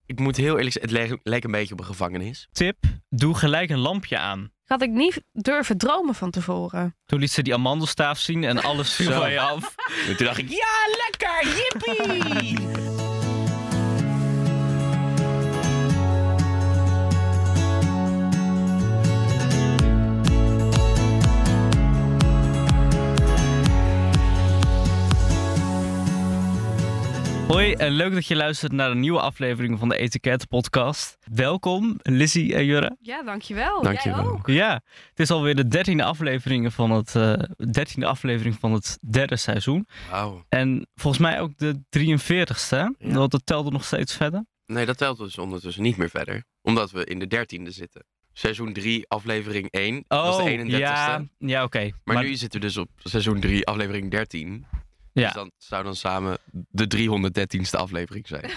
Ik moet heel eerlijk zeggen, het leek een beetje op een gevangenis. Tip, doe gelijk een lampje aan. Had ik niet durven dromen van tevoren. Toen liet ze die amandelstaaf zien en alles viel Zo. van je af. En toen dacht ik, ja, lekker, jippie! Hoi en leuk dat je luistert naar een nieuwe aflevering van de Etiket podcast. Welkom Lizzie en Jurre. Ja, dankjewel. Dankjewel. Jij ook. Ja, het is alweer de 13e aflevering van het derde seizoen. Wauw. En volgens mij ook de 43ste, Ja. want dat telde nog steeds verder. Nee, dat telt dus ondertussen niet meer verder. Omdat we in de 13e zitten. Seizoen 3, aflevering 1. Dat is de 31ste. ja oké. Maar nu zitten we dus op seizoen 3, aflevering 13. Ja. Dus dat zou dan samen de 313ste aflevering zijn.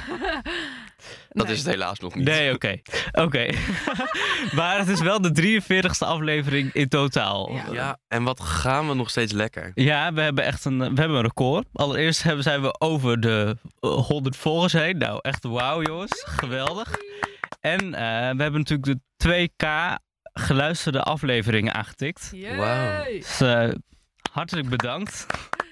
Dat Nee. is het helaas nog niet. Nee, oké. Maar het is wel de 43ste aflevering in totaal. Ja. Ja, en wat gaan we nog steeds lekker. Ja, we hebben echt een record. Allereerst zijn we over de 100 volgers heen. Nou, echt wauw jongens. Geweldig. En we hebben natuurlijk de 2K geluisterde afleveringen aangetikt. Yay. Wauw. Dus hartelijk bedankt.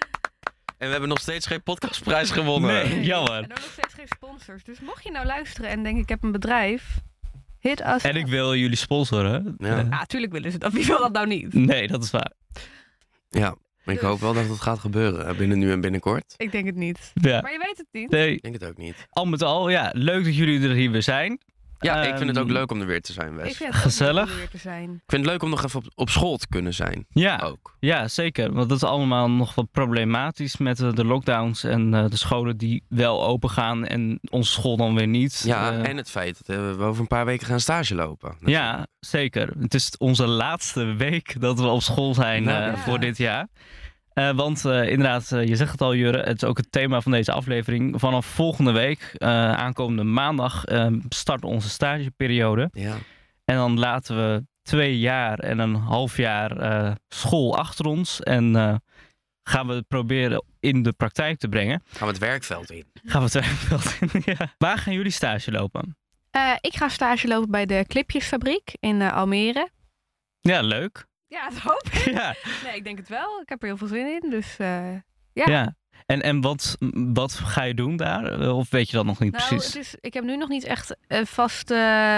En we hebben nog steeds geen podcastprijs gewonnen. Nee, jammer. En ook nog steeds geen sponsors. Dus mocht je nou luisteren en denken ik heb een bedrijf, hit us En up. ik wil jullie sponsoren. Ja. Ja, tuurlijk willen ze dat. Wie wil dat nou niet? Nee, dat is waar. Ja, ik hoop wel dat het gaat gebeuren. Binnen nu en binnenkort. Ik denk het niet. Ja. Maar je weet het niet. Nee, Ik denk het ook niet. al met al, ja, leuk dat jullie er hier weer zijn. Ja, ik vind het ook Ehm, leuk om er weer te zijn, Wes. Ik Ik vind het ook Gezellig. leuk om weer te zijn. vind het leuk om nog even op school te kunnen zijn. Ja, Ook. ja, zeker. Want dat is allemaal nog wat problematisch met de lockdowns en de scholen die wel open gaan en onze school dan weer niet. Ja, en het feit dat we over een paar weken gaan stage lopen. Ja, zeker. Het is onze laatste week dat we op school zijn Ja. voor dit jaar. Want inderdaad, je zegt het al Jurre, het is ook het thema van deze aflevering. Vanaf volgende week, aankomende maandag, start onze stageperiode. Ja. En dan laten we 2 jaar en een half jaar school achter ons. En gaan we het proberen in de praktijk te brengen. Gaan we het werkveld in. Gaan we het werkveld in. Ja. Waar gaan jullie stage lopen? Ik ga stage lopen bij de Clipjesfabriek in Almere. Ja, leuk. Ja, dat hoop ik. Ja. Nee, ik denk het wel. Ik heb er heel veel zin in. Dus ja. Ja. En wat ga je doen daar? Of weet je dat nog niet Nou, precies? ik heb nu nog niet echt een vaste,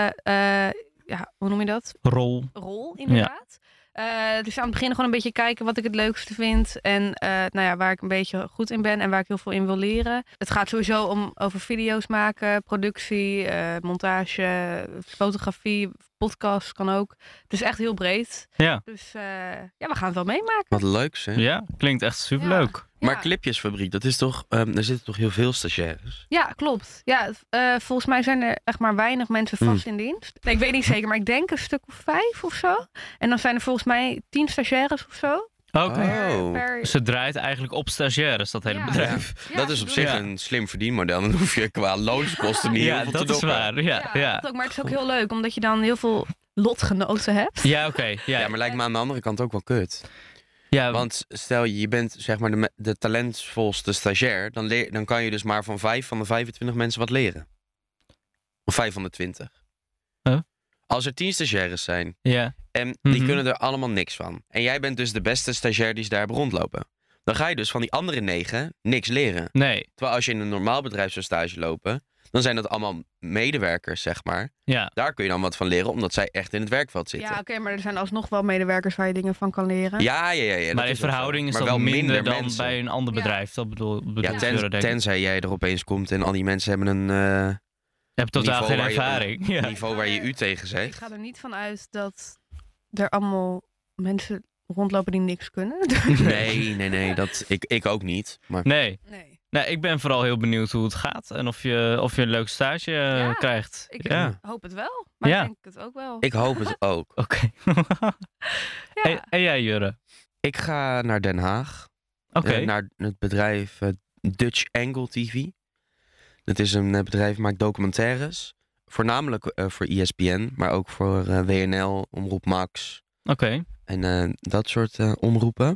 ja, hoe noem je dat? Rol. Rol, inderdaad. Dus aan het begin gewoon een beetje kijken wat ik het leukste vind. En nou ja, waar ik een beetje goed in ben en waar ik heel veel in wil leren. Het gaat sowieso over video's maken, productie, montage, fotografie, podcast kan ook. Het is echt heel breed. Ja. Dus ja, we gaan het wel meemaken. Wat leuk, hè? Ja, klinkt echt superleuk. Maar Ja. Clipjesfabriek, dat is toch... er zitten toch heel veel stagiaires? Ja, klopt. Ja, volgens mij zijn er echt maar weinig mensen vast in dienst. Nee, ik weet niet zeker, maar ik denk een stuk of 5 of zo. En dan zijn er volgens mij 10 stagiaires of zo. Oké. Oh. Dus het draait eigenlijk op stagiaires, dat hele Ja. bedrijf. Ja, Dat is ze op doen- zich Ja. een slim verdienmodel. Dan hoef je qua loonskosten niet heel Ja, veel dat te is dokken. waar. Ja. dat ook, maar het is ook heel leuk, omdat je dan heel veel lotgenoten hebt. Ja, oké. Ja, maar lijkt me aan de andere kant ook wel kut. Ja, Want stel je bent zeg maar de talentvolste stagiair, dan kan je dus maar van 5 van de 25 mensen wat leren. Of 5 van de 20. Huh? Als er 10 stagiaires zijn ja. en die Mhm. kunnen er allemaal niks van. En jij bent dus de beste stagiair die ze daar hebben rondlopen. Dan ga je dus van die andere 9 niks leren. Nee, Terwijl als je in een normaal bedrijf zou stage lopen, dan zijn dat allemaal medewerkers, zeg maar. ja. Daar kun je dan wat van leren, omdat zij echt in het werkveld zitten. Ja, oké, maar er zijn alsnog wel medewerkers waar je dingen van kan leren. Ja, dat Maar in is wel zo. verhouding is Maar dat wel minder dan mensen. bij een ander Ja. bedrijf. Dat bedoel Ja, Jurre, denk ik. tenzij jij er opeens komt en al die mensen hebben een Je hebt totaal niveau geen waar je- ervaring. Ja. niveau waar je u tegen Ik zegt. ga er niet van uit dat er allemaal mensen rondlopen die niks kunnen. Nee, ik ook niet. Maar Nee. Nee. Nou, ik ben vooral heel benieuwd hoe het gaat. En of je een leuk stage Ja, krijgt. Ik Ja. hoop het wel, maar Ja. ik denk het ook wel. ik hoop het ook. Oké. Ja. En jij, Jurre? Ik ga naar Den Haag. Oké. Naar het bedrijf Dutch Angle TV. Dat is een bedrijf dat maakt documentaires. Voornamelijk voor ESPN, maar ook voor WNL, Omroep Max. Oké. En dat soort omroepen.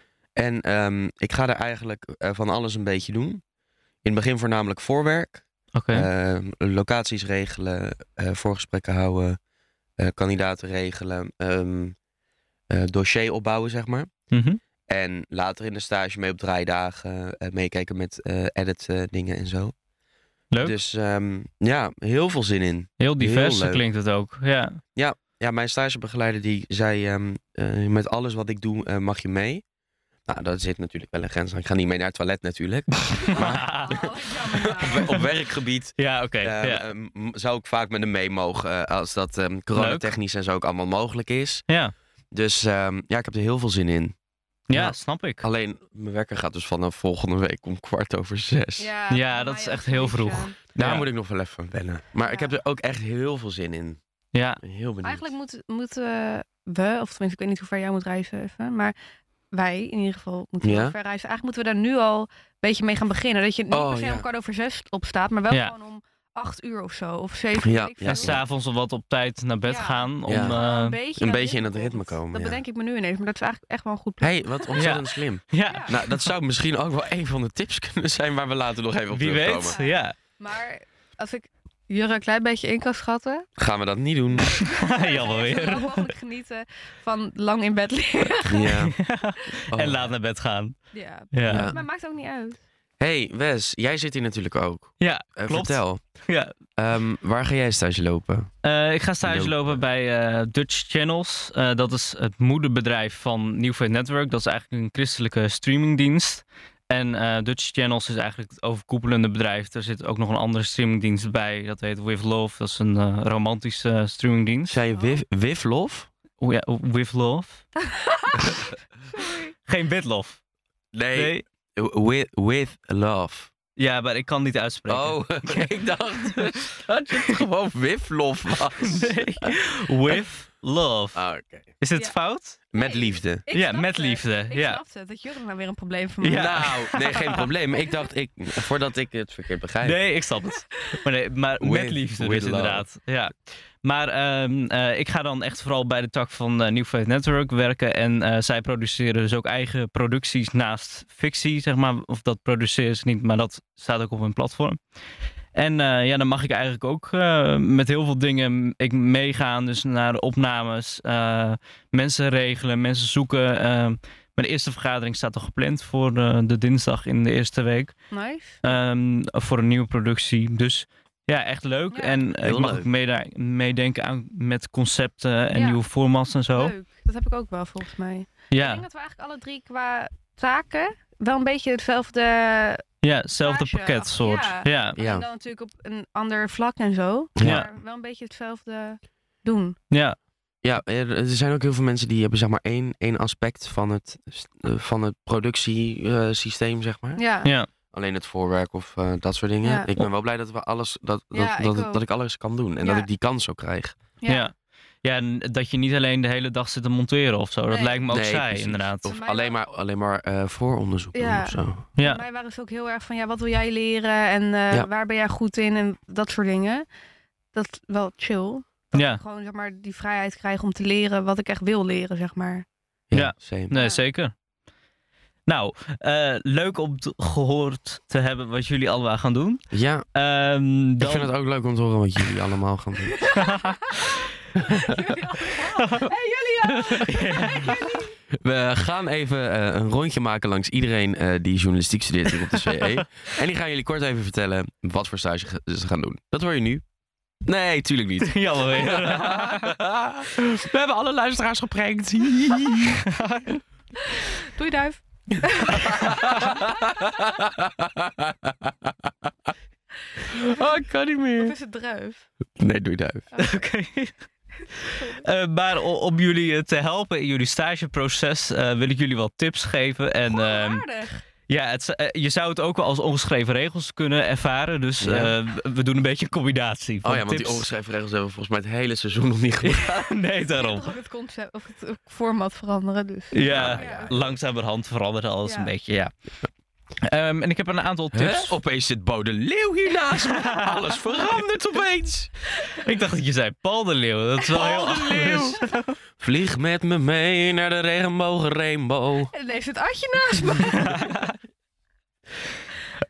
En ik ga daar eigenlijk van alles een beetje doen. In het begin voornamelijk voorwerk. Oké. Locaties regelen, voorgesprekken houden, kandidaten regelen, dossier opbouwen, zeg maar. Mhm. En later in de stage mee op draaidagen, meekijken met edit dingen en zo. Leuk. Dus heel veel zin in. Heel divers heel leuk. klinkt het ook. Ja. Ja, mijn stagebegeleider die zei, met alles wat ik doe mag je mee. Nou, dat zit natuurlijk wel een grens aan. Ik ga niet mee naar het toilet natuurlijk. Maar op werkgebied Ja, oké. zou ik vaak met hem mee mogen. Als dat coronatechnisch en zo ook allemaal mogelijk is. Ja. Dus ik heb er heel veel zin in. Ja, snap ik. Alleen, mijn wekker gaat dus vanaf volgende week om 6:15. Ja, dat is echt heel vroeg. Daar Ja. moet ik nog wel even wennen. Maar ik heb er ook echt heel veel zin in. Ja. Ik ben heel benieuwd. Eigenlijk moeten we, of tenminste ik weet niet hoe ver jij moet reizen even, maar wij in ieder geval moeten wel ver reizen. Eigenlijk moeten we daar nu al een beetje mee gaan beginnen. Dat je niet per se om 5:15 opstaat, maar wel gewoon om 8 uur of zo, of 7 uur. En s'avonds al wat op tijd naar bed gaan. Om een beetje in het ritme komen. Dat bedenk ik me nu ineens, maar dat is eigenlijk echt wel een goed plan. Hey, wat ontzettend slim. Ja. Nou, dat zou misschien ook wel een van de tips kunnen zijn waar we later nog even op Wie terugkomen. weet, ja. Maar als ik Jurre een klein beetje in kan schatten. Gaan we dat niet doen. Jammer weer. Zo mogelijk genieten van lang in bed liggen. Ja. En laat naar bed gaan. Ja. Ja. Maar het maakt ook niet uit. Hey Wes, jij zit hier natuurlijk ook. Ja, klopt. Vertel. Ja. Waar ga jij stage lopen? Ik ga stage lopen bij Dutch Channels. Dat is het moederbedrijf van New Faith Network. Dat is eigenlijk een christelijke streamingdienst. En Dutch Channels is eigenlijk het overkoepelende bedrijf. Er zit ook nog een andere streamingdienst bij. Dat heet With Love. Dat is een romantische streamingdienst. Zei je With Love? Oh ja, With Love. Geen With Love. Nee. With Love. Ja, maar ik kan het niet uitspreken. Oh, ik dacht dat het gewoon With Love was. Nee. With Love. Ah, oké. Is dit fout? Met liefde. Ja, met liefde. Ik Ja. snapte het. Dat Jurre nou weer een probleem voor me. Ja. Nou, nee, geen probleem. Ik dacht, voordat ik het verkeerd begrijp. Nee, ik snap het. Maar met liefde with dus love. inderdaad. Ja. Maar ik ga dan echt vooral bij de tak van New Faith Network werken. En zij produceren dus ook eigen producties naast fictie, zeg maar. Of dat produceren ze niet, maar dat staat ook op hun platform. En dan mag ik eigenlijk ook met heel veel dingen meegaan. Dus naar de opnames, mensen regelen, mensen zoeken. Mijn eerste vergadering staat al gepland voor de dinsdag in de eerste week. Nice. Voor een nieuwe productie. Dus ja, echt leuk. Ja. En ik mag leuk. ook meedenken aan met concepten en Ja. nieuwe formats en zo. Leuk. Dat heb ik ook wel volgens mij. Ik Ja, denk dat we eigenlijk alle drie qua taken wel een beetje hetzelfde. ja, hetzelfde stage pakketsoort. achter. Ja. Ja. En dan natuurlijk op een ander vlak en zo. Ja. Maar wel een beetje hetzelfde doen. Ja. Ja, er zijn ook heel veel mensen die hebben zeg maar één aspect van het productiesysteem, zeg maar. Ja. Ja. Alleen het voorwerk of dat soort dingen. Ja. Ik ben wel blij dat we alles Ja, ik ook. dat ik alles kan doen en Ja. dat ik die kans ook krijg. Ja. Ja, en dat je niet alleen de hele dag zit te monteren of zo. Dat Nee. lijkt me ook Nee, saai, precies. inderdaad. Of mij alleen maar vooronderzoek doen Ja. of zo. Voor Ja. mij waren ze ook heel erg van, ja, wat wil jij leren en Ja. waar ben jij goed in en dat soort dingen. Dat is wel chill. Dat Ja. ik gewoon zeg maar die vrijheid krijg om te leren wat ik echt wil leren, zeg maar. Ja. Same. Nee, Ja. zeker. Nou, leuk om gehoord te hebben wat jullie allemaal gaan doen. Ja, Ik ik vind het ook leuk om te horen wat jullie allemaal gaan doen. Hey, jullie We gaan even een rondje maken langs iedereen die journalistiek studeert hier op de CE. En die gaan jullie kort even vertellen wat voor stage ze gaan doen. Dat hoor je nu. Nee, tuurlijk niet. Jammer weer. We hebben alle luisteraars geprankt. Doei duif. Oh, ik kan niet Of meer. is het druif? Nee, doe duif. Oké. Maar om jullie te helpen in jullie stageproces wil ik jullie wat tips geven. En Aardig. ja, je zou het ook wel als ongeschreven regels kunnen ervaren. Dus Ja. we doen een beetje een combinatie van Oh ja, want die tips. ongeschreven regels hebben we volgens mij het hele seizoen nog niet gedaan. Nee, Je daarom. kan toch ook het concept of het format veranderen, dus. Ja, Ja. langzamerhand verandert alles Ja. een beetje, ja. En ik heb een aantal tips. Opeens zit Bo de Leeuw hier naast me. Alles verandert opeens. Ik dacht dat je zei Paul de Leeuw. Dat is wel heel Paul de Leeuw. anders. Vlieg met me mee naar de regenbogen rainbow. En dan heeft het Adje naast me.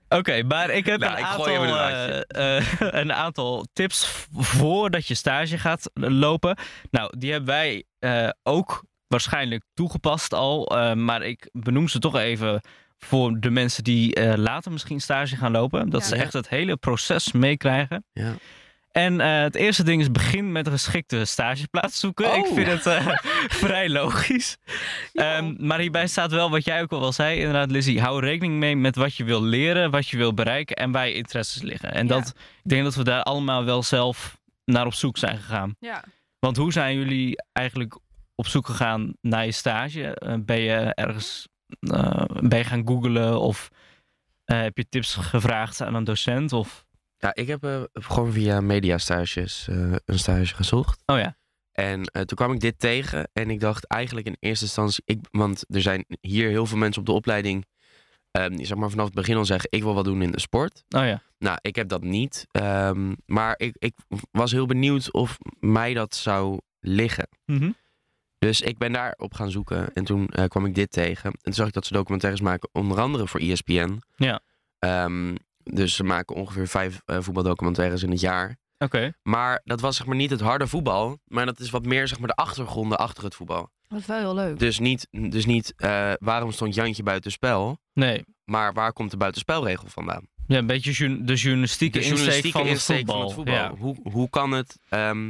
Oké, maar ik heb Nou, ik gooi hem een aantal tips voordat je stage gaat lopen. Nou, die hebben wij ook waarschijnlijk toegepast al. Maar ik benoem ze toch even voor de mensen die later misschien stage gaan lopen. Dat Ja. ze echt het hele proces meekrijgen. Ja. En het eerste ding is begin met een geschikte stageplaats zoeken. Oh. Ik vind het vrij logisch. Maar hierbij staat wel wat jij ook al wel zei. Inderdaad, Lizzie, hou rekening mee met wat je wil leren, wat je wil bereiken en waar je interesses liggen. En Ja. ik denk dat we daar allemaal wel zelf naar op zoek zijn gegaan. Ja. Want hoe zijn jullie eigenlijk op zoek gegaan naar je stage? Ben je ergens ben je gaan googlen of heb je tips gevraagd aan een docent? Of... Ja, ik heb gewoon via mediastages een stage gezocht. Oh ja. En toen kwam ik dit tegen en ik dacht eigenlijk in eerste instantie... want er zijn hier heel veel mensen op de opleiding... die zeg maar vanaf het begin al zeggen, ik wil wat doen in de sport. Oh ja. Nou, ik heb dat niet. Maar ik was heel benieuwd of mij dat zou liggen. Mhm. Dus ik ben daarop gaan zoeken en toen kwam ik dit tegen. En toen zag ik dat ze documentaires maken, onder andere voor ESPN. Ja. Dus ze maken ongeveer 5 voetbaldocumentaires in het jaar. Oké. Maar dat was zeg maar niet het harde voetbal. Maar dat is wat meer zeg maar de achtergronden achter het voetbal. Dat is wel heel leuk. Dus niet waarom stond Jantje buitenspel. Nee. Maar waar komt de buitenspelregel vandaan? Ja, een beetje de journalistieke, De journalistieke insteek van het voetbal. Ja. Hoe kan het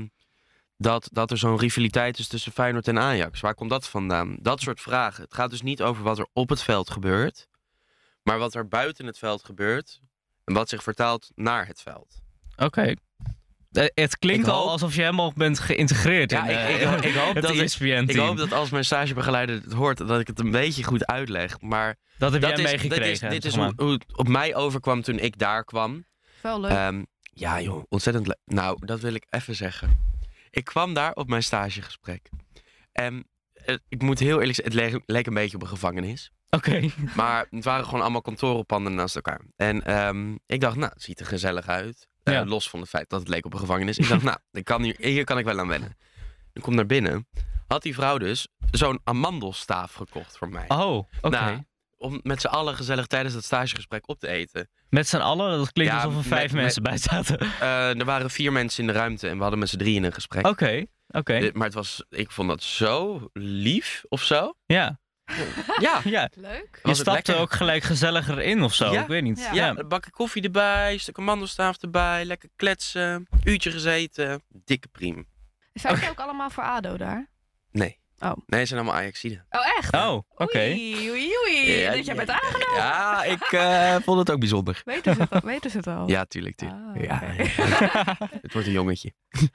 dat er zo'n rivaliteit is tussen Feyenoord en Ajax? Waar komt dat vandaan? Dat soort vragen. Het gaat dus niet over wat er op het veld gebeurt. Maar wat er buiten het veld gebeurt. En wat zich vertaalt naar het veld. Oké. Het klinkt Ik al hoop- alsof je helemaal bent geïntegreerd Ja, in ik hoop het dat ESPN-team. Ik hoop dat als mijn stagebegeleider het hoort, dat ik het een beetje goed uitleg. Maar Dat heb jij dit meegekregen. is zeg maar. hoe het op mij overkwam toen ik daar kwam. Wel leuk. Ja joh, ontzettend leuk. Nou, dat wil ik even zeggen. Ik kwam daar op mijn stagegesprek. En ik moet heel eerlijk zeggen, het leek een beetje op een gevangenis. Oké. Maar het waren gewoon allemaal kantorenpanden naast elkaar. En ik dacht, nou, het ziet er gezellig uit. Ja. Los van het feit dat het leek op een gevangenis. Ik dacht, nou, hier kan ik wel aan wennen. Ik kom naar binnen. Had die vrouw dus zo'n amandelstaaf gekocht voor mij. Oh, oké. Nou, om met z'n allen gezellig tijdens het stagegesprek op te eten. Met z'n allen? Dat klinkt Ja, alsof er 5 met- mensen bij zaten. Er waren 4 mensen in de ruimte en we hadden met z'n 3 een gesprek. Oké. Maar ik vond dat zo lief of zo. Ja. Ja, Ja. Leuk. Je Was het stapte lekker? ook gelijk gezelliger in of zo. Ja. Ik weet niet. Ja. ja, een bakje koffie erbij, een stuk amandelstaaf erbij, lekker kletsen, uurtje gezeten, dikke priem. Zijn ze ook allemaal voor ADO daar? Nee. Oh. Nee, ze zijn allemaal Ajaxiden. Oh, echt? Oh, oké. Oei. Dat jij bent aangenomen. Ja, ik vond het ook bijzonder. Weten ze het al? Ja, tuurlijk. Ah, Ja, oké. het wordt een jongetje.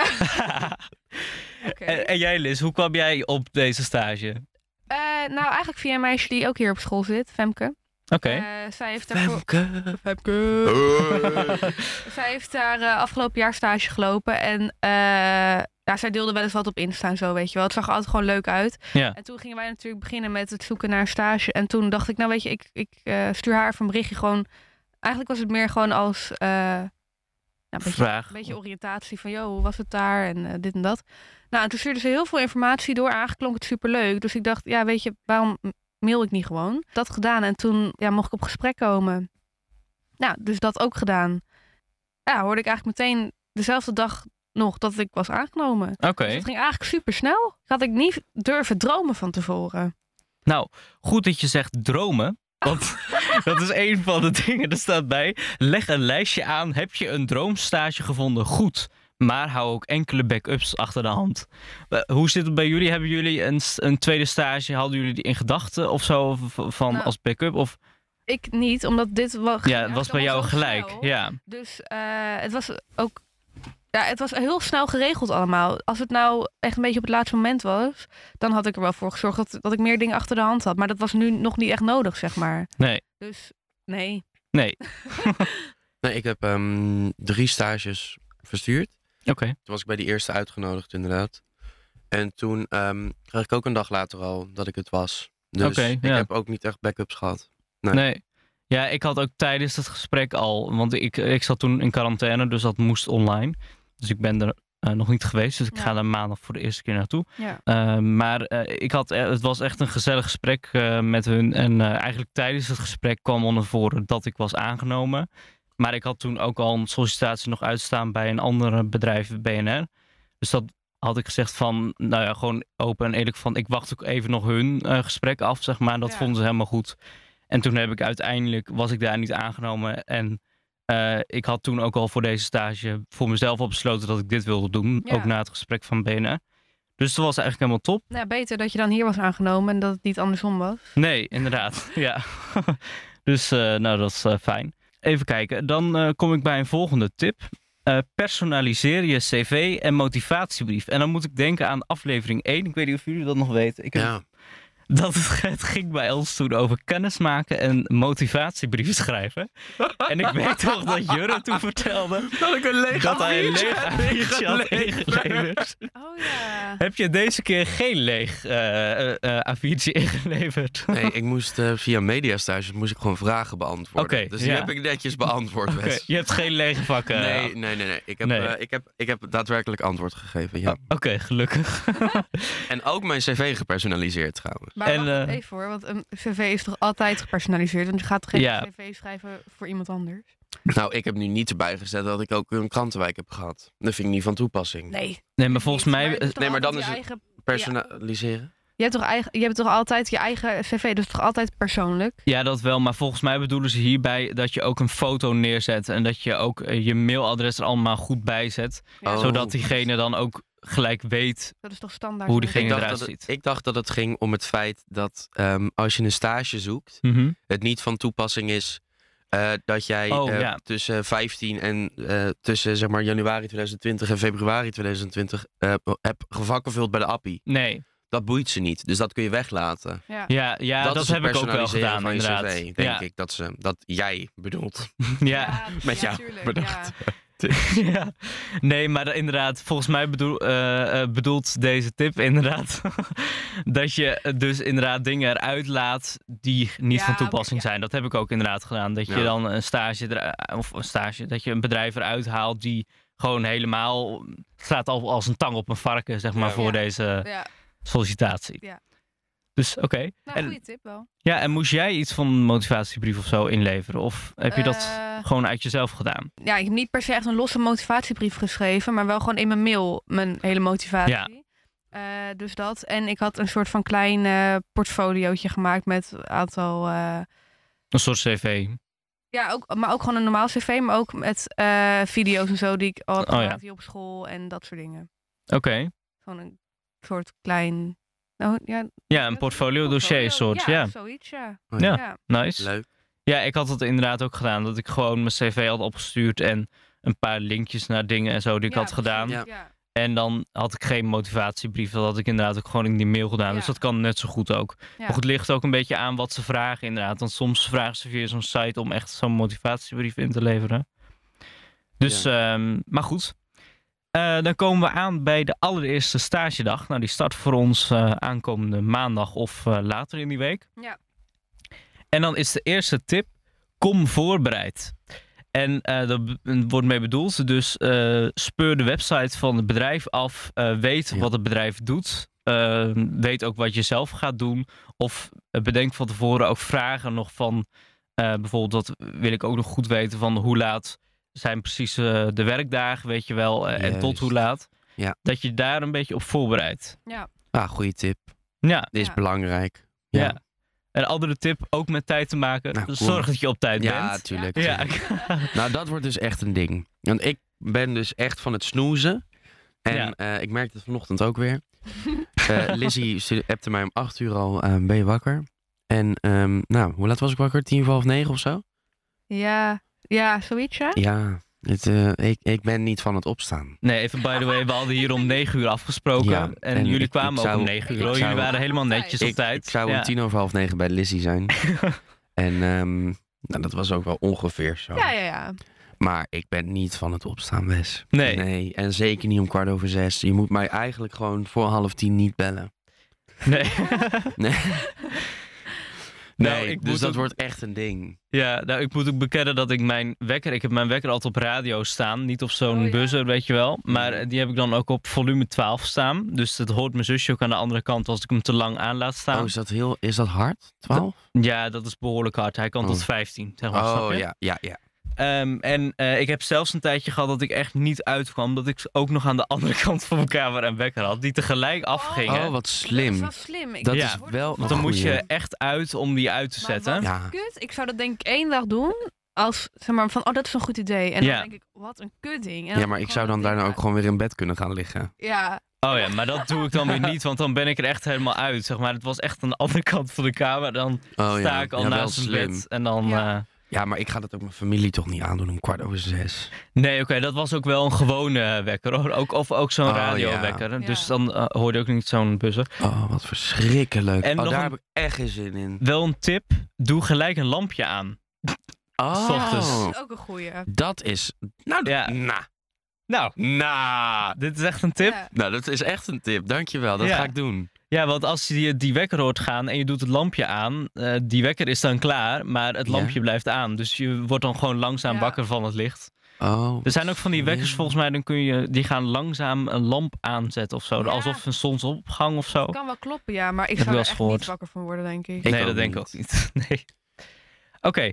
Oké. En jij, Liz, hoe kwam jij op deze stage? Nou, eigenlijk via een meisje die ook hier op school zit, Femke. Oké. Zij heeft daarvoor... Femke. Hoi. Zij heeft daar afgelopen jaar stage gelopen. En ja, zij deelde wel eens wat op Insta en zo, weet je wel. Het zag er altijd gewoon leuk uit. Ja. En toen gingen wij natuurlijk beginnen met het zoeken naar een stage. En toen dacht ik, nou weet je, ik stuur haar even een berichtje gewoon. Eigenlijk was het meer gewoon als een Vraag. beetje oriëntatie van, joh, hoe was het daar en dit en dat. Nou, en toen stuurde ze heel veel informatie door. Eigenlijk klonk het superleuk. Dus ik dacht, ja, weet je, waarom mail ik niet gewoon? Dat gedaan en toen mocht ik op gesprek komen. Nou, dus dat ook gedaan. Ja, hoorde ik eigenlijk meteen dezelfde dag nog dat ik was aangenomen. Oké. Dus het ging eigenlijk super snel. Had ik niet durven dromen van tevoren. Nou, goed dat je zegt dromen. Want dat is een van de dingen. Er staat bij, leg een lijstje aan. Heb je een droomstage gevonden? Goed. Maar hou ook enkele backups achter de hand. Hoe zit het bij jullie? Hebben jullie een tweede stage? Hadden jullie die in gedachten of zo? Van Nou, als backup? Of... Ik niet, omdat dit was... Ja, het was bij jou gelijk. Snel. Ja. Dus het was ook... Ja, het was heel snel geregeld allemaal. Als het nou echt een beetje op het laatste moment was, dan had ik er wel voor gezorgd dat ik meer dingen achter de hand had. Maar dat was nu nog niet echt nodig, zeg maar. Nee. Dus nee. Nee. Nee, ik heb 3 stages verstuurd. Oké. Toen was ik bij die eerste uitgenodigd, inderdaad. En toen kreeg ik ook een dag later al dat ik het was. Dus Oké, ik ja. heb ook niet echt backups gehad. Nee. Ja, ik had ook tijdens het gesprek al, want ik zat toen in quarantaine, dus dat moest online. Dus ik ben er nog niet geweest. Dus ik Ja. ga daar maandag voor de eerste keer naartoe. Ja. Maar het was echt een gezellig gesprek met hun. En eigenlijk tijdens het gesprek kwam onder voren dat ik was aangenomen. Maar ik had toen ook al een sollicitatie nog uitstaan bij een ander bedrijf, BNR. Dus dat had ik gezegd van, nou ja, gewoon open en eerlijk van, ik wacht ook even nog hun gesprek af, zeg maar. Dat Ja. vonden ze helemaal goed. En toen was ik daar niet aangenomen. En ik had toen ook al voor deze stage voor mezelf al besloten dat ik dit wilde doen. Ja. Ook na het gesprek van BNR. Dus dat was eigenlijk helemaal top. Nou, beter dat je dan hier was aangenomen en dat het niet andersom was. Nee, inderdaad. Ja. Dus nou, dat is fijn. Even kijken. Dan kom ik bij een volgende tip. Personaliseer je cv en motivatiebrief. En dan moet ik denken aan aflevering 1. Ik weet niet of jullie dat nog weten. Het ging bij ons toen over kennismaken en motivatiebrieven schrijven. En ik weet toch dat Jurre toen vertelde Dat ik een leeg dat hij een leeg A4'tje had ingeleverd. ingeleverd. Oh ja. Heb je deze keer geen leeg A4'tje ingeleverd? Nee, ik moest via mediastages moest ik gewoon vragen beantwoorden. Oké, dus die ja. heb ik netjes beantwoord, Oké, Wes. je hebt geen lege vakken. Nee. Ik heb daadwerkelijk antwoord gegeven, ja. Oké, gelukkig. En ook mijn cv gepersonaliseerd trouwens. Maar En, wacht even hoor, want een cv is toch altijd gepersonaliseerd? Want je gaat toch geen Ja. cv schrijven voor iemand anders? Nou, ik heb nu niet erbij gezet dat ik ook een krantenwijk heb gehad. Dat vind ik niet van toepassing. Nee. Nee, maar volgens mij... het is toch Nee, maar dan altijd is je het eigen... Personaliseren? Je hebt toch altijd je eigen cv, dus toch altijd persoonlijk? Ja, dat wel. Maar volgens mij bedoelen ze hierbij dat je ook een foto neerzet. En dat je ook je mailadres er allemaal goed bij zet. Ja, Oh. Zodat diegene dan ook gelijk weet. Dat is toch standaard? Hoe zo? diegene eruit ziet. Ik dacht dat het ging om het feit dat als je een stage zoekt, het niet van toepassing is dat jij Ja. tussen 15 en tussen zeg maar januari 2020 en februari 2020 hebt gevakken gevuld bij de appie. Nee. Dat boeit ze niet, dus dat kun je weglaten. Ja. Ja, dat is het heb ik ook wel personaliseren gedaan, van je inderdaad. cv, denk ik. Dat jij bedoelt. Ja. Met jou tuurlijk, bedacht. Ja. Nee, maar inderdaad, volgens mij bedoelt deze tip inderdaad dat je dus inderdaad dingen eruit laat die niet Ja, van toepassing oké, ja. zijn. Dat heb ik ook inderdaad gedaan. Dat je Ja. dan dat je een bedrijf eruit haalt die gewoon helemaal staat al als een tang op een varken, zeg maar, Ja. voor Ja. deze Ja. sollicitatie. Ja. Dus oké. Nou, En- goede tip wel. Ja, en moest jij iets van een motivatiebrief of zo inleveren? Of heb je dat gewoon uit jezelf gedaan? Ja, ik heb niet per se echt een losse motivatiebrief geschreven, maar wel gewoon in mijn mail mijn hele motivatie. Dus dat. En ik had een soort van klein portfoliootje gemaakt met een aantal... Een soort cv. ja, maar ook gewoon een normaal cv, maar ook met video's en zo die ik al heb Oh, ja. gemaakt hier op school en dat soort dingen. Oké. Gewoon een soort klein... Nou, ja, Ja, een portfolio dossier soort. Ja, zoiets, ja. Oh, Ja. Ja. Nice. Leuk. Ja, ik had het inderdaad ook gedaan. Dat ik gewoon mijn cv had opgestuurd en een paar linkjes naar dingen en zo die ik Ja, had gedaan. precies, Ja. ja. En dan had ik geen motivatiebrief. Dat had ik inderdaad ook gewoon in die mail gedaan. Ja. Dus dat kan net zo goed ook. Ja. Maar goed, het ligt ook een beetje aan wat ze vragen inderdaad. Want soms vragen ze via zo'n site om echt zo'n motivatiebrief in te leveren. Dus, maar goed. Dan komen we aan bij de allereerste stagedag. Nou, die start voor ons aankomende maandag of later in die week. Ja. En dan is de eerste tip, kom voorbereid. En daar wordt mee bedoeld, dus speur de website van het bedrijf af, weet Ja. wat het bedrijf doet, weet ook wat je zelf gaat doen. Of bedenk van tevoren ook vragen nog van, bijvoorbeeld dat wil ik ook nog goed weten van hoe laat zijn precies de werkdagen, weet je wel, en tot Juist. hoe laat. Ja. Dat je daar een beetje op voorbereidt. Ah, goede tip. Ja, Dit is Ja. belangrijk. ja. Een andere tip, ook met tijd te maken. Nou, cool. Zorg dat je op tijd Ja, bent. tuurlijk. Ja. Nou, dat wordt dus echt een ding. Want ik ben dus echt van het snoezen. En ik merkte het vanochtend ook weer. Lizzie appte mij om 8 uur al, ben je wakker? En nou, hoe laat was ik wakker? 8:45 of zo? Ja, zoiets, ja? Ja, ik ben niet van het opstaan. Nee, even by the way, we hadden hier om 9 uur afgesproken. Ja, en en jullie ik kwamen zou- ook om 9 uur. ik hoor. zou- Jullie waren helemaal netjes op tijd. Ik zou Ja. om 9:50 bij Lizzie zijn. En nou, dat was ook wel ongeveer zo. Ja. Maar ik ben niet van het opstaan, Wes. Nee. Nee, en zeker niet om 6:15. Je moet mij eigenlijk gewoon voor 9:30 niet bellen. Nee. Nee. Nee, ik dus moet dat ook- wordt echt een ding. Ja, nou, ik moet ook bekennen dat ik ik heb mijn wekker altijd op radio staan. Niet op zo'n Oh, ja. buzzer, weet je wel. Maar die heb ik dan ook op volume 12 staan. Dus dat hoort mijn zusje ook aan de andere kant als ik hem te lang aan laat staan. Is dat hard? 12? Ja, dat is behoorlijk hard. Hij kan Oh. tot 15, zeg maar. snap Oh, je? ja. Ik heb zelfs een tijdje gehad dat ik echt niet uitkwam. Dat ik ook nog aan de andere kant van mijn kamer een wekker had. Die tegelijk afgingen. Oh, wat Dat is slim. wel slim. Dat Ja, is wel Want dan een moet je goeie. echt uit om die uit te Maar zetten. wat Ja. kut. Ik zou dat denk ik 1 dag doen. Als, zeg maar, van, dat is een goed idee. En Ja. dan denk ik, wat een kutding. En Ja, maar ik zou dan daarna ook gewoon weer in bed kunnen gaan liggen. Ja, Oh ja, maar dat doe ik dan weer niet, want dan ben ik er echt helemaal uit. Zeg maar. Het was echt aan de andere kant van de kamer. Dan Oh, sta ik al wel naast een slim. bed. En dan. Ja. Ja, maar ik ga dat ook mijn familie toch niet aandoen om 5:15. Nee, oké, dat was ook wel een gewone wekker hoor. Ook zo'n Oh, radiowekker. ja. Dus dan hoorde je ook niet zo'n buzzer. Oh, wat verschrikkelijk. En nog daar een- heb ik echt geen zin in. Wel een tip: doe gelijk een lampje aan. Oh, ochtends. dat is ook een goeie. dat is... Nou, Ja. nou, Nou, dit is echt een tip. Ja. nou, dat is echt een tip. Dankjewel, dat Ja. ga ik doen. Ja, want als je die wekker hoort gaan en je doet het lampje aan, die wekker is dan klaar, maar het Ja. lampje blijft aan. Dus je wordt dan gewoon langzaam Ja. wakker van het licht. Oh, Er zijn ook van die wekkers slim. volgens mij, die gaan langzaam een lamp aanzetten of zo. Ja. Alsof een zonsopgang of zo. Dat kan wel kloppen, ja. Maar ik Heb zou ik wel er eens echt gehoord. niet wakker van worden, denk ik. Ik Nee, ook dat denk ik niet. ook niet. Nee. Oké,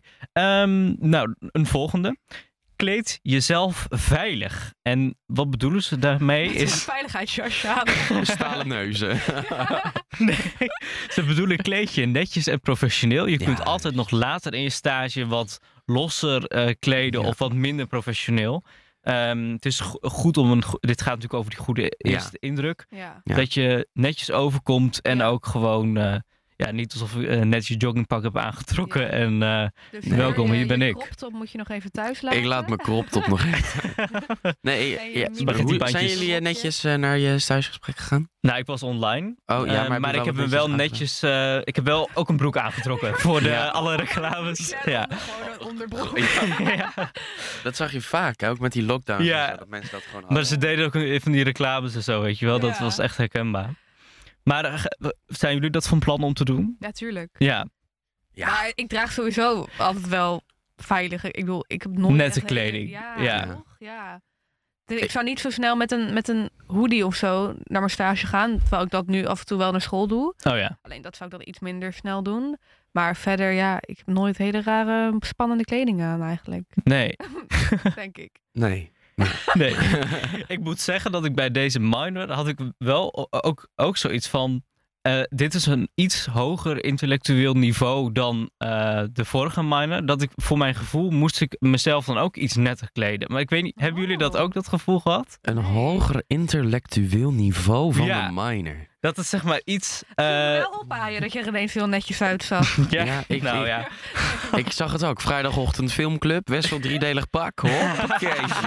nou, een volgende. Kleed jezelf veilig. En wat bedoelen ze daarmee Is een is... veiligheidsjasje aan. Stalen neuzen. Nee, ze bedoelen kleed je netjes en professioneel. Je kunt Ja. altijd nog later in je stage wat losser kleden Ja. of wat minder professioneel. Het is goed om dit gaat natuurlijk over die goede eerste indruk. Ja. Ja. Dat je netjes overkomt en Ja. ook gewoon niet alsof ik net je joggingpak heb aangetrokken. Ja. En Dus Welkom, hier ben ik. Je crop top moet je nog even thuis laten. Ik laat mijn crop top nog even. Nee, En je ja, spaghettibandjes. zijn jullie netjes naar je stagegesprek gegaan? nou, ik was online. Oh ja, maar ik heb me me wel netjes. Ik heb wel ook een broek aangetrokken voor alle reclames. Ja. Gewoon een onderbroek. Ja. Dat zag je vaak, hè? Ook met die lockdown. Ja. en zo, dat mensen dat gewoon Maar hadden. ze deden ook van die reclames en zo, weet je wel. Dat Ja. was echt herkenbaar. Maar zijn jullie dat van plan om te doen? Natuurlijk. Ja, Ja. Maar ik draag sowieso altijd wel veilig. Ik bedoel, ik heb nooit Nette echt hele- kleding. Ja, Ja. toch? Ja. Dus ik zou niet zo snel met een hoodie of zo naar mijn stage gaan. Terwijl ik dat nu af en toe wel naar school doe. oh ja. Alleen dat zou ik dan iets minder snel doen. Maar verder, ja, ik heb nooit hele rare, spannende kleding aan eigenlijk. Nee, Denk ik. Nee. nee. Ik moet zeggen dat ik bij deze minor had ik wel ook zoiets van... dit is een iets hoger intellectueel niveau dan de vorige minor. Dat ik voor mijn gevoel moest ik mezelf dan ook iets netter kleden. Maar ik weet niet, hebben jullie dat ook dat gevoel gehad? Een hoger intellectueel niveau van Ja. een minor. Dat is zeg maar iets... Wel ophaaien dat je er ineens heel netjes uitzag. ja, Ja, ja. Ik zag het ook. Vrijdagochtend filmclub. Wessel 3-delig pak. Hoppakeesje.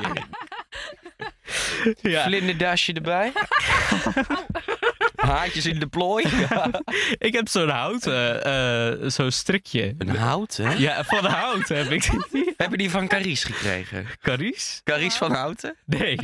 ja. Vlinderdasje erbij. Haartjes in de plooi. Ik heb zo'n houten, zo'n strikje. Een hout, hè? Ja, van hout heb ik. Heb je die van Carice gekregen? Carice? Carice van Houten? Nee.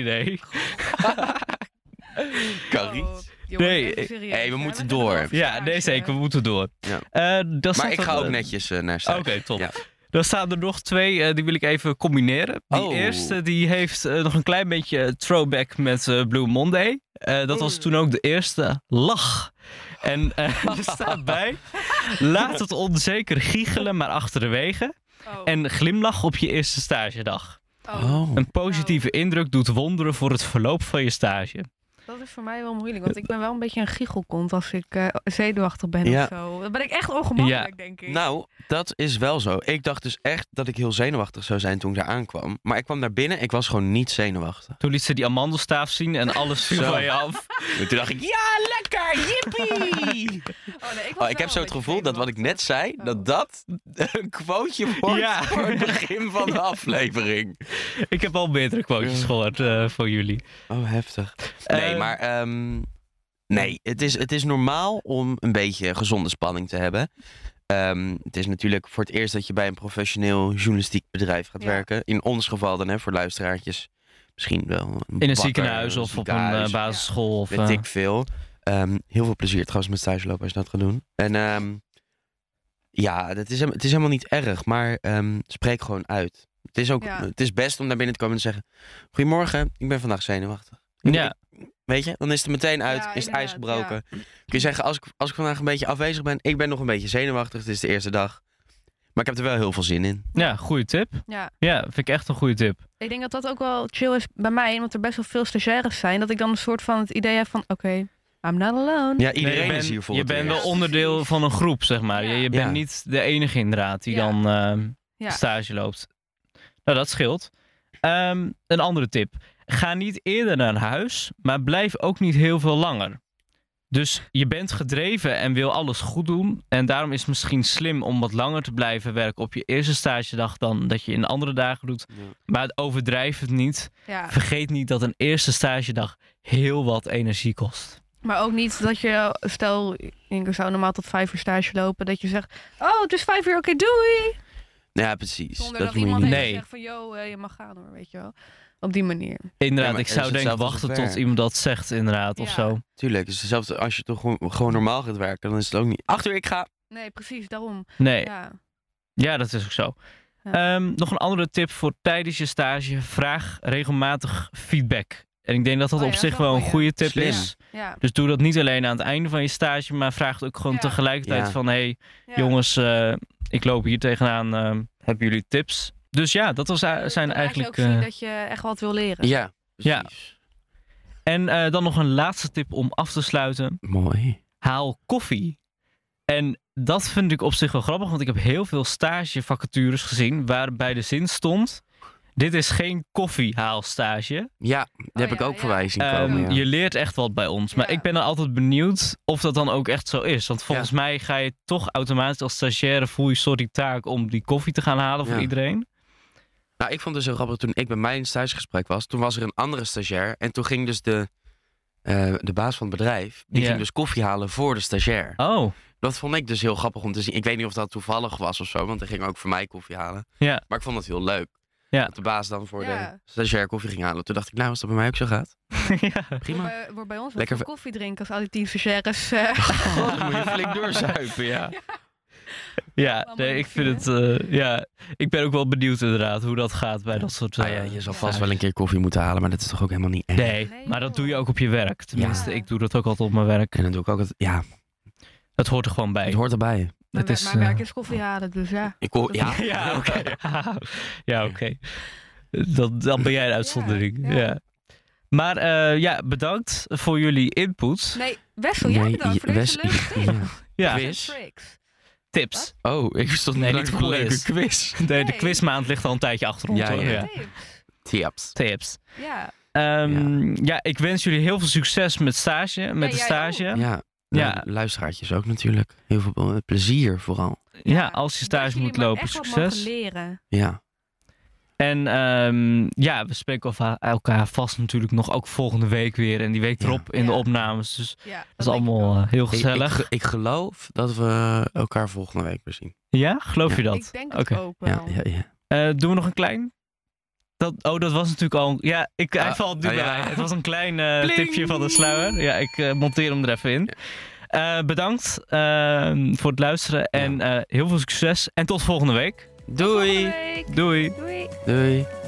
Carice? Oh, jongens, Nee, even serieus, hey, we hè? moeten hebben door. het over Ja, stage. nee zeker, we moeten door. Ja. Dat Maar staat ik ga er- ook netjes naar stage. Oké, top. Ja. Dan staan er nog 2, die wil ik even combineren. Die Oh. eerste die heeft nog een klein beetje throwback met Blue Monday. Dat was toen ook de eerste lach. En er staat bij, laat het onzeker giechelen, maar achterwege. Oh. En glimlach op je eerste stagedag. Oh. Een positieve indruk doet wonderen voor het verloop van je stage. Dat is voor mij wel moeilijk, want ik ben wel een beetje een giechelkont als ik zenuwachtig ben Ja. of zo. Dan ben ik echt ongemakkelijk, denk ik. Nou, dat is wel zo. Ik dacht dus echt dat ik heel zenuwachtig zou zijn toen ik daar aankwam. Maar ik kwam daar binnen, ik was gewoon niet zenuwachtig. Toen liet ze die amandelstaaf zien en alles viel Zo. van je af. En toen dacht ik, ja, lekker, jippie! Nee, Ik heb zo het gevoel dat wat ik net zei, Oh. dat een quoteje wordt Ja. voor het begin van de aflevering. Ik heb al meerdere quotejes Ja. gehoord voor jullie. Oh, heftig. Nee, maar nee, het is normaal om een beetje gezonde spanning te hebben. Het is natuurlijk voor het eerst dat je bij een professioneel journalistiek bedrijf gaat Ja. werken. In ons geval dan, hè, voor luisteraartjes. Misschien wel een In een bakker, ziekenhuis of op een ziekenhuis, basisschool. Of, weet ik veel. Heel veel plezier trouwens met stage lopen als je dat gaat doen. En Ja, het is helemaal niet erg, maar spreek gewoon uit. Het is best om naar binnen te komen en te zeggen... Goedemorgen, ik ben vandaag zenuwachtig. Ja. Weet je, dan is het er meteen uit, is het ijs gebroken. Kun je zeggen, als ik vandaag een beetje afwezig ben... Ik ben nog een beetje zenuwachtig, het is de eerste dag. Maar ik heb er wel heel veel zin in. Ja, goede tip. Ja, vind ik echt een goede tip. Ik denk dat dat ook wel chill is bij mij, omdat er best wel veel stagiaires zijn. Dat ik dan een soort van het idee heb van, oké, I'm not alone. Ja, iedereen is hier voor je bent wel onderdeel van een groep, zeg maar. Ja. Je bent niet de enige inderdaad die dan stage loopt. Nou, dat scheelt. Een andere tip. Ga niet eerder naar huis, maar blijf ook niet heel veel langer. Dus je bent gedreven en wil alles goed doen. En daarom is het misschien slim om wat langer te blijven werken op je eerste stagedag dan dat je in andere dagen doet. Ja. Maar overdrijf het niet. Ja. Vergeet niet dat een eerste stagedag heel wat energie kost. Maar ook niet dat je, stel, ik zou normaal tot 5 uur stage lopen, dat je zegt, oh, het is 5 uur, oké, doei. Ja, precies. Zonder dat iemand zegt van, je mag gaan hoor, weet je wel. Op die manier. Inderdaad, ik zou denk wachten tot iemand dat zegt inderdaad of zo. Tuurlijk, dus zelfs als je toch gewoon normaal gaat werken, dan is het ook niet 8 uur, ik ga. Nee, precies, daarom. Nee. Ja, dat is ook zo. Ja. Nog een andere tip voor tijdens je stage. Vraag regelmatig feedback. En ik denk dat dat op zich wel een goede tip is. Ja. Dus doe dat niet alleen aan het einde van je stage, maar vraag het ook gewoon tegelijkertijd van, hey, jongens, ik loop hier tegenaan. Hebben jullie tips? Dus ja, dat zijn eigenlijk... Je ook zien dat je echt wat wil leren. Ja, precies. En dan nog een laatste tip om af te sluiten. Mooi. Haal koffie. En dat vind ik op zich wel grappig, want ik heb heel veel stagevacatures gezien waarbij de zin stond: dit is geen koffiehaalstage. Ja, die heb ik ook voorbij zien komen. Je leert echt wat bij ons. Maar ik ben dan altijd benieuwd of dat dan ook echt zo is. Want volgens mij ga je toch automatisch als stagiaire, voel je soort die taak om die koffie te gaan halen voor iedereen. Nou, ik vond het zo grappig. Toen ik bij mijn stagegesprek was, toen was er een andere stagiair. En toen ging dus de baas van het bedrijf, die ging dus koffie halen voor de stagiair. Oh. Dat vond ik dus heel grappig om te zien. Ik weet niet of dat toevallig was of zo, want hij ging ook voor mij koffie halen. Ja. Maar ik vond het heel leuk. Ja. Dat de baas dan voor de stagiair koffie ging halen. Toen dacht ik, nou, als dat bij mij ook zo gaat. Prima. Wordt bij ons lekker koffie drinken als al die 10 stagiaires. God, dan moet je flink doorzuipen, Ja, nee, ik vind het... ik ben ook wel benieuwd inderdaad hoe dat gaat bij dat soort... je zal vast wel een keer koffie moeten halen, maar dat is toch ook helemaal niet erg? Nee, maar dat doe je ook op je werk. Tenminste, ik doe dat ook altijd op mijn werk. En dan doe ik ook het... Het hoort er gewoon bij. Het hoort erbij. Mijn werk is koffie halen, dus ja. Oké. Dan ben jij een uitzondering. Ja. Maar bedankt voor jullie input. Nee, Wessel, jij bedankt voor deze leuke quiz. Tips. Oh, ik verstond niet een leuke quiz. De quizmaand ligt al een tijdje achter ons. Tips. Ja. Ik wens jullie heel veel succes met de stage. Ja, luisteraartjes ook natuurlijk. Heel veel plezier vooral. Ja, als je stage moet lopen, succes. Leren. Ja. En we spreken elkaar vast natuurlijk nog ook volgende week weer. En die week erop in de opnames. Dus dat is allemaal heel gezellig. Ik geloof dat we elkaar volgende week weer zien. Ja? Geloof je dat? Ik denk het ook wel. Doen we nog een klein? Dat was natuurlijk al... Ja, hij valt nu bij. Het was een klein tipje van de sluier. Ja, ik monteer hem er even in. Bedankt voor het luisteren. En heel veel succes. En tot volgende week. Doei. Doei. Doei.